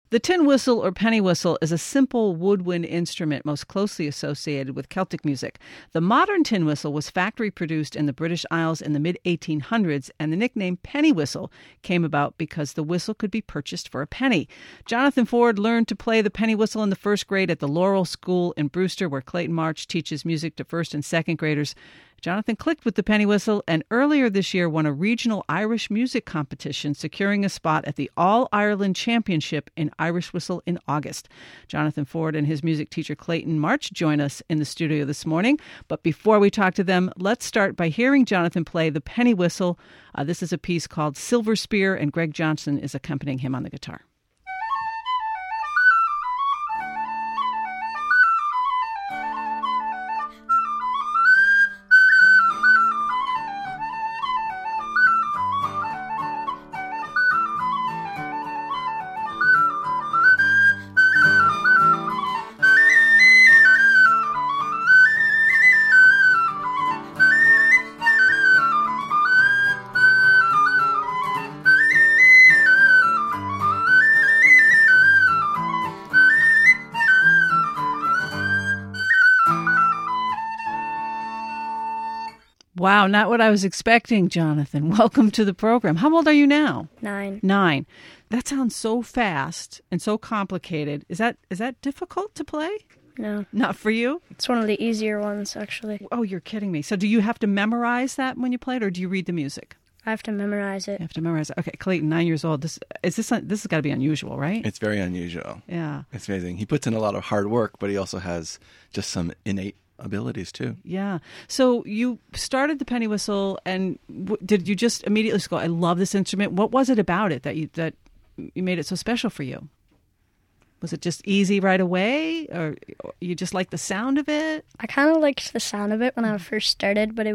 The tin whistle or penny whistle is a simple woodwind instrument most closely associated with Celtic music. The modern tin whistle was factory produced in the British Isles in the mid-1800s, and the nickname penny whistle came about because the whistle could be purchased for a penny. Jonathan Ford learned to play the penny whistle in the first grade at the Laurel School in Brewster, where Clayton March teaches music to first and second graders. Jonathan clicked with the penny whistle and earlier this year won a regional Irish music competition, securing a spot at the All-Ireland Championship in Irish Whistle in August. Jonathan Ford and his music teacher Clayton March join us in the studio this morning. But before we talk to them, let's start by hearing Jonathan play the penny whistle. This is a piece called Silver Spear, and Greg Johnson is accompanying him on the guitar. Wow, not what I was expecting, Jonathan. Welcome to the program. How old are you now? 9. 9. That sounds so fast and so complicated. Is that difficult to play? No. Not for you? It's one of the easier ones, actually. Oh, you're kidding me. So do you have to memorize that when you play it, or do you read the music? I have to memorize it. You have to memorize it. Okay, Clayton, 9 years old. This has got to be unusual, right? It's very unusual. Yeah. It's amazing. He puts in a lot of hard work, but he also has just some innate abilities too. Yeah. So you started the penny whistle, and did you just immediately go, I love this instrument? What was it about it that you made it so special for you? Was it just easy right away, or you just liked the sound of it? I kind of liked the sound of it when I first started, but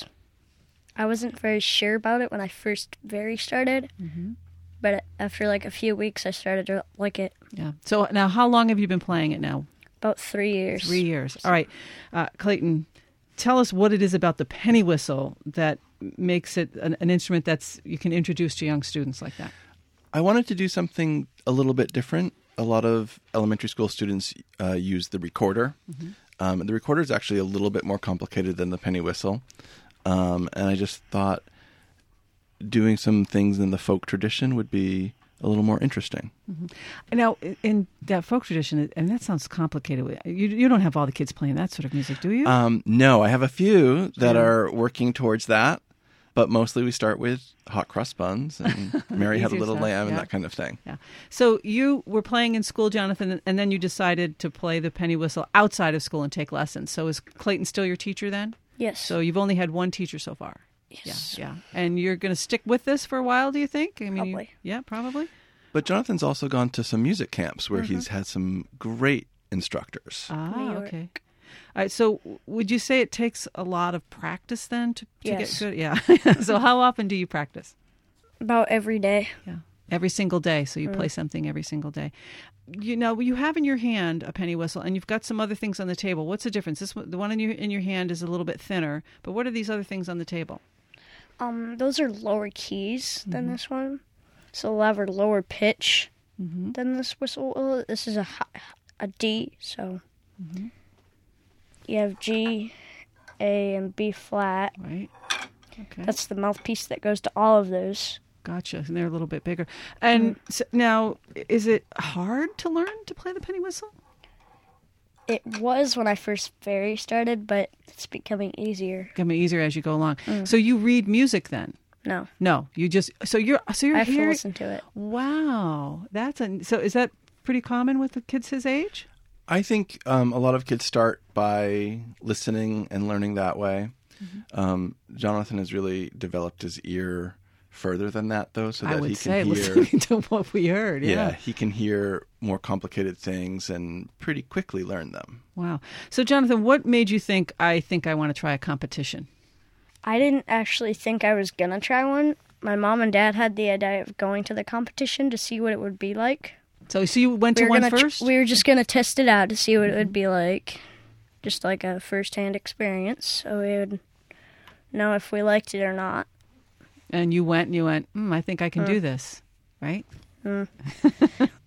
I wasn't very sure about it when I first started. Mm-hmm. But after like a few weeks, I started to like it. Yeah. So now, how long have you been playing it now? About 3 years. 3 years. All right. Clayton, tell us what it is about the penny whistle that makes it an instrument you can introduce to young students like that. I wanted to do something a little bit different. A lot of elementary school students use the recorder. Mm-hmm. The recorder is actually a little bit more complicated than the penny whistle. And I just thought doing some things in the folk tradition would be a little more interesting. Mm-hmm. Now, in that folk tradition, and that sounds complicated, you don't have all the kids playing that sort of music, do you? No, I have a few that are working towards that, but mostly we start with hot cross buns and Mary Had a Little stuff, Lamb and that kind of thing. Yeah. So you were playing in school, Jonathan, and then you decided to play the penny whistle outside of school and take lessons. So is Clayton still your teacher then? Yes. So you've only had one teacher so far? Yes. Yeah. And you're going to stick with this for a while, do you think? Probably. Yeah, probably. But Jonathan's also gone to some music camps where he's had some great instructors. Ah, okay. All right, so would you say it takes a lot of practice then to get good? Yeah. So how often do you practice? About every day. Yeah. Every single day. So you play something every single day. You know, you have in your hand a penny whistle, and you've got some other things on the table. What's the difference? The one in your hand is a little bit thinner, but what are these other things on the table? Those are lower keys than this one. So they'll have a lower pitch than this whistle. This is a D, so you have G, A, and B flat. Right. Okay. That's the mouthpiece that goes to all of those. Gotcha. And they're a little bit bigger. And so now, is it hard to learn to play the penny whistle? It was when I first started, but it's becoming easier. Becoming easier as you go along. So you read music then? No, you just you're I have to hearing. listen to it. Wow, so is that pretty common with the kids his age? I think a lot of kids start by listening and learning that way. Mm-hmm. Jonathan has really developed his ear further than that, though, so that he can hear. Listening to what we heard. Yeah, he can hear more complicated things and pretty quickly learn them. Wow. So, Jonathan, what made you think I want to try a competition? I didn't actually think I was going to try one. My mom and dad had the idea of going to the competition to see what it would be like. So you went to one first? We were just going to test it out to see what it would be like. Just like a first-hand experience, so we would know if we liked it or not. And you went, I think I can do this, right?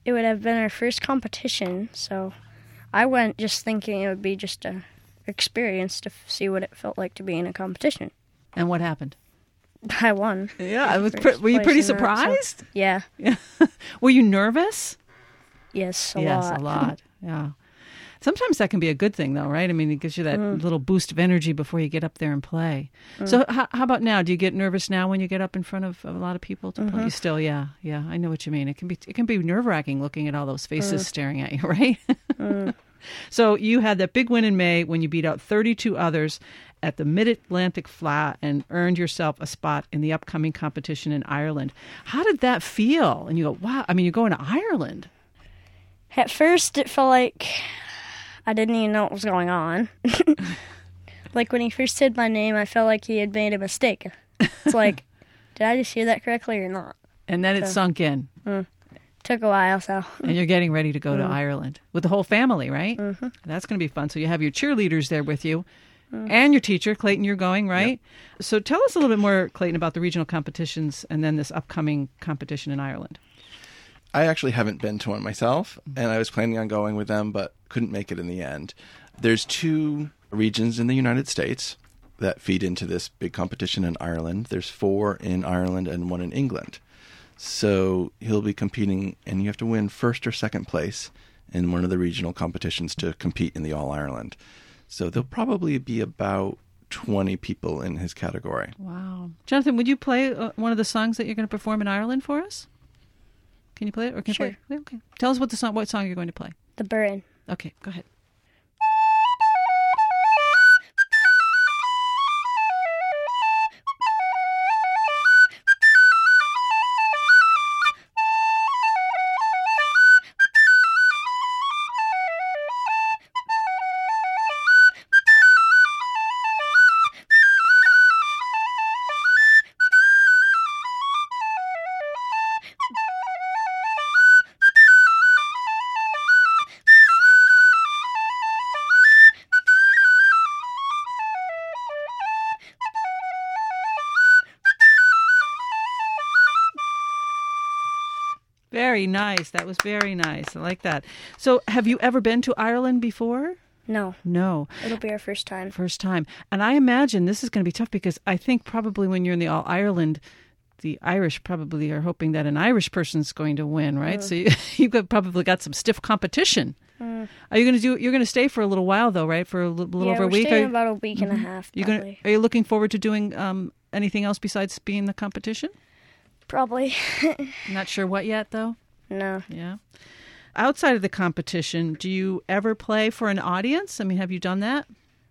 it would have been our first competition, so I went just thinking it would be just a experience to see what it felt like to be in a competition. And what happened? I won. Yeah, I was. First Were you place pretty in that, so- surprised? Yeah. Yeah. Were you nervous? Yes, Yes, lot. a lot. Yeah. Sometimes that can be a good thing, though, right? I mean, it gives you that little boost of energy before you get up there and play. So, how about now? Do you get nervous now when you get up in front of a lot of people to play? You still, yeah. I know what you mean. It can be nerve wracking looking at all those faces staring at you, right? So you had that big win in May when you beat out 32 others at the Mid-Atlantic Flat and earned yourself a spot in the upcoming competition in Ireland. How did that feel? And you go, wow, I mean, you're going to Ireland. At first, it felt like I didn't even know what was going on. Like, when he first said my name, I felt like he had made a mistake. It's like, did I just hear that correctly or not? And then it sunk in. Took a while, so. And you're getting ready to go to Ireland with the whole family, right? Mm-hmm. That's going to be fun. So you have your cheerleaders there with you and your teacher, Clayton, you're going, right? Yep. So tell us a little bit more, Clayton, about the regional competitions and then this upcoming competition in Ireland. I actually haven't been to one myself, and I was planning on going with them, but couldn't make it in the end. There's 2 regions in the United States that feed into this big competition in Ireland. There's 4 in Ireland and 1 in England. So he'll be competing, and you have to win first or second place in one of the regional competitions to compete in the All-Ireland. So there'll probably be about 20 people in his category. Wow. Jonathan, would you play one of the songs that you're going to perform in Ireland for us? Can you play it? Or can Sure. you play? Okay. Tell us what song you're going to play. The Burren. Okay, go ahead. Very nice. That was very nice. I like that. So have you ever been to Ireland before? No, No. it'll be our first time. First time. And I imagine this is going to be tough because I think probably when you're in the All-Ireland, the Irish probably are hoping that an Irish person's going to win, right? So you've probably got some stiff competition. Are you going to you're going to stay for a little while though, right? For a little over a week? We're staying about a week and a half, probably. Are you looking forward to doing anything else besides being the competition? Probably. Not sure what yet, though? No. Yeah. Outside of the competition, do you ever play for an audience? I mean, have you done that?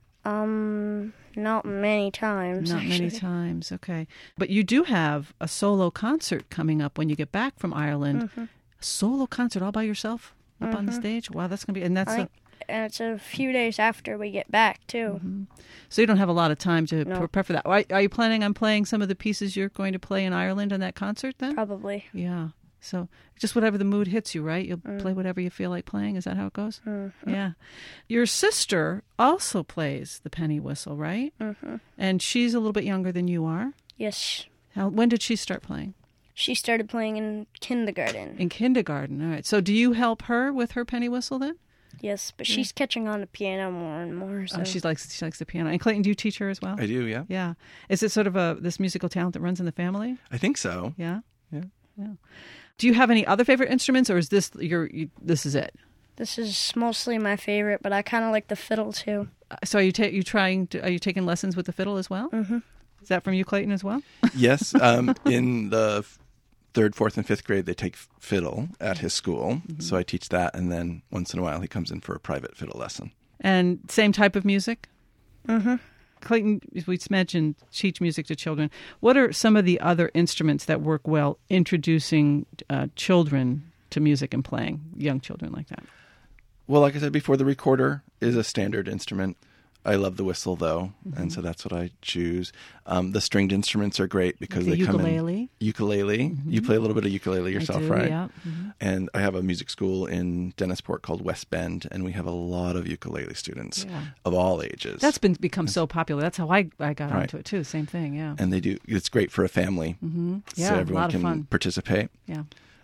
Not many times. Not many times, okay. But you do have a solo concert coming up when you get back from Ireland. A solo concert all by yourself up on the stage? Wow, that's going to be... And that's And it's a few days after we get back, too. So you don't have a lot of time to No. prepare for that. Are you planning on playing some of the pieces you're going to play in Ireland in that concert then? Probably. Yeah. So just whatever the mood hits you, right? You'll play whatever you feel like playing. Is that how it goes? Yeah. Your sister also plays the penny whistle, right? And she's a little bit younger than you are. Yes. When did she start playing? She started playing in kindergarten. In kindergarten. All right. So do you help her with her penny whistle then? Yes, but she's catching on to piano more and more. So. Oh, she likes the piano. And Clayton, do you teach her as well? I do, yeah. Yeah. Is it sort of this musical talent that runs in the family? I think so. Yeah. Yeah. Yeah. Do you have any other favorite instruments, or is this this is it? This is mostly my favorite, but I kind of like the fiddle too. So are you taking lessons with the fiddle as well? Mm-hmm. Is that from you, Clayton, as well? Yes. In the 3rd, 4th, and 5th grade, they take fiddle at his school. So I teach that, and then once in a while he comes in for a private fiddle lesson. And same type of music? Mm-hmm. Clayton, as we mentioned, teach music to children. What are some of the other instruments that work well introducing children to music and playing, young children like that? Well, like I said before, the recorder is a standard instrument. I love the whistle, though, and so that's what I choose. The stringed instruments are great because The they come in... ukulele. Ukulele. You play a little bit of ukulele yourself, I do, right? yeah. And I have a music school in Dennisport called West Bend, and we have a lot of ukulele students of all ages. That's become so popular. That's how I got onto it, too. Same thing, yeah. And it's great for a family, Yeah, so a everyone lot of can fun. participate. Yeah.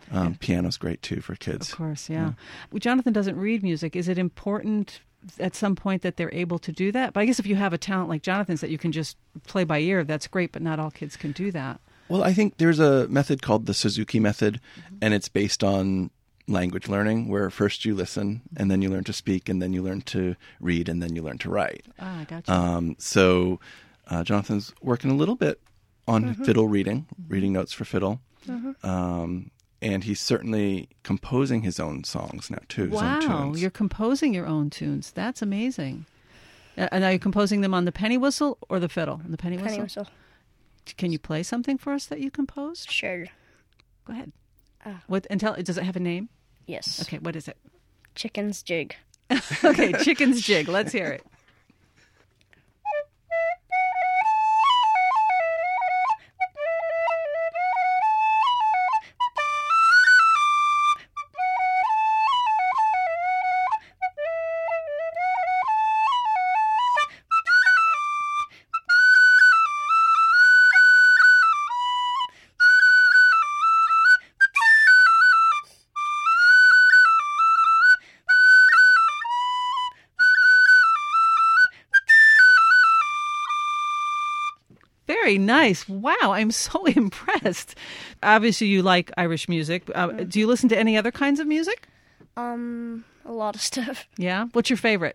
Piano's great too for kids. Of course, yeah. Well, Jonathan doesn't read music. Is it important at some point that they're able to do that? But I guess if you have a talent like Jonathan's that you can just play by ear, that's great, but not all kids can do that. Well, I think there's a method called the Suzuki method, and it's based on language learning, where first you listen, and then you learn to speak, and then you learn to read, and then you learn to write. Ah, I gotcha. So Jonathan's working a little bit on fiddle reading notes for fiddle. And he's certainly composing his own songs now, too. His own Wow, tunes. you're composing your own tunes. That's amazing. And are you composing them on the penny whistle or the fiddle? On the penny whistle? Penny whistle. Can you play something for us that you composed? Sure. Go ahead. What? And tell. Does it have a name? Yes. Okay. What is it? Chicken's Jig. Okay. Chicken's Jig. Let's hear it. Very nice. Wow, I'm so impressed. Obviously, you like Irish music. Do you listen to any other kinds of music? A lot of stuff. Yeah? What's your favorite?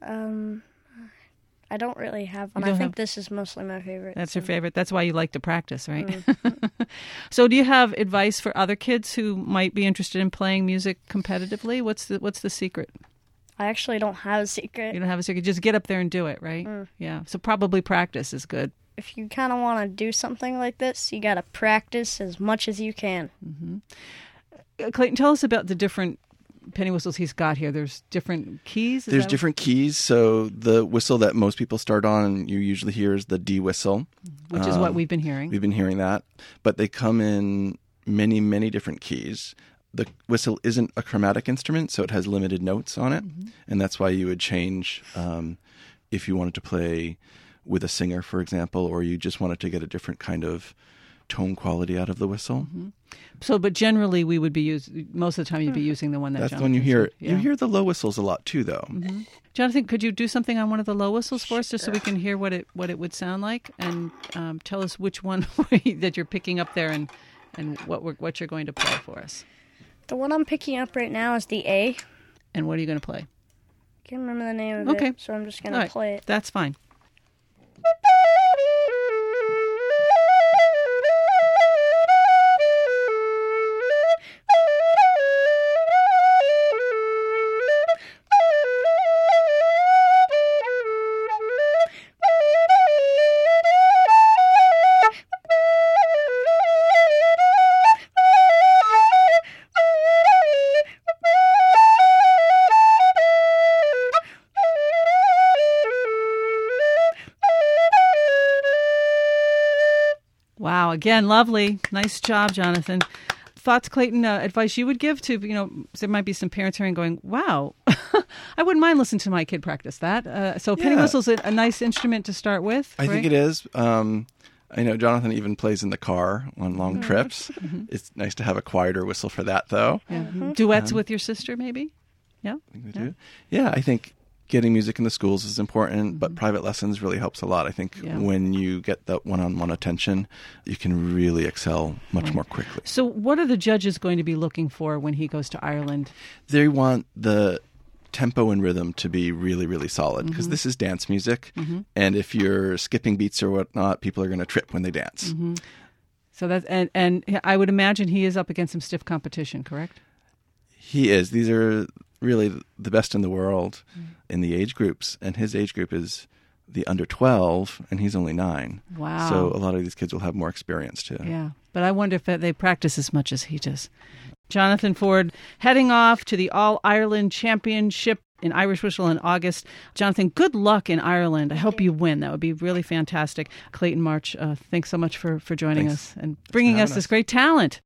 I don't really have one. You don't I think have- this is mostly my favorite. That's your favorite. That's why you like to practice, right? So do you have advice for other kids who might be interested in playing music competitively? What's the secret? I actually don't have a secret. You don't have a secret. Just get up there and do it, right? Yeah. So probably practice is good. If you kind of want to do something like this, you got to practice as much as you can. Clayton, tell us about the different penny whistles he's got here. There's different keys? There's different keys. So the whistle that most people start on, and you usually hear, is the D whistle. Which is what we've been hearing. We've been hearing that. But they come in many, many different keys. The whistle isn't a chromatic instrument, so it has limited notes on it. And that's why you would change if you wanted to play with a singer, for example, or you just wanted to get a different kind of tone quality out of the whistle. So, but generally we would be most of the time you'd be using the one that That's the Jonathan one you hear. said. Yeah. You hear the low whistles a lot too, though. Jonathan, could you do something on one of the low whistles for us, just so we can hear what it would sound like, and tell us which one that you're picking up there, and what you're going to play for us. The one I'm picking up right now is the A. And what are you going to play? Can't remember the name of Okay. it, so I'm just going All to right. play it. That's fine. Wow. Again, lovely. Nice job, Jonathan. Thoughts, Clayton, advice you would give to, there might be some parents hearing going, wow, I wouldn't mind listening to my kid practice that. So penny Yeah. whistle's a nice instrument to start with. I think it is. I know Jonathan even plays in the car on long trips. It's nice to have a quieter whistle for that, though. Duets with your sister, maybe? Yeah. I think they do. Yeah, I think getting music in the schools is important, but private lessons really helps a lot. I think when you get that one-on-one attention, you can really excel much more quickly. So what are the judges going to be looking for when he goes to Ireland? They want the tempo and rhythm to be really, really solid, because this is dance music, and if you're skipping beats or whatnot, people are going to trip when they dance. So that's and I would imagine he is up against some stiff competition, correct? He is. These are really the best in the world in the age groups, and his age group is the under 12, and he's only 9. Wow. So a lot of these kids will have more experience too. Yeah, but I wonder if they practice as much as he does. Jonathan Ford heading off to the All-Ireland Championship in Irish Whistle in August. Jonathan, good luck in Ireland. I hope you win. That would be really fantastic. Clayton March, thanks so much for joining us and bringing us this great talent.